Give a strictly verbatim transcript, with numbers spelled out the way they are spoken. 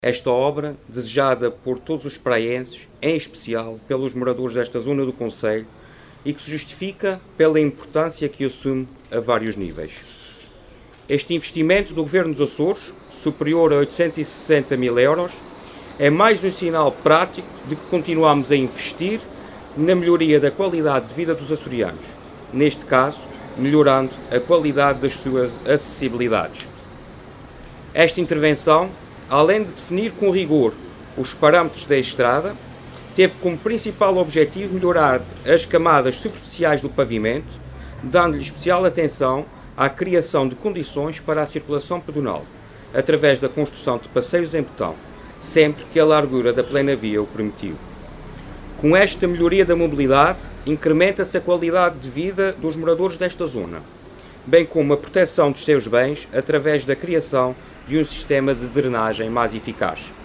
Esta obra, desejada por todos os praenses, em especial pelos moradores desta zona do concelho, e que se justifica pela importância que assume a vários níveis. Este investimento do Governo dos Açores, superior a oitocentos e sessenta mil euros, é mais um sinal prático de que continuamos a investir na melhoria da qualidade de vida dos açorianos, neste caso, melhorando a qualidade das suas acessibilidades. Esta intervenção, além de definir com rigor os parâmetros da estrada, teve como principal objetivo melhorar as camadas superficiais do pavimento, dando-lhe especial atenção à criação de condições para a circulação pedonal, através da construção de passeios em betão, sempre que a largura da plena via o permitiu. Com esta melhoria da mobilidade, incrementa-se a qualidade de vida dos moradores desta zona, bem como a proteção dos seus bens através da criação de um sistema de drenagem mais eficaz.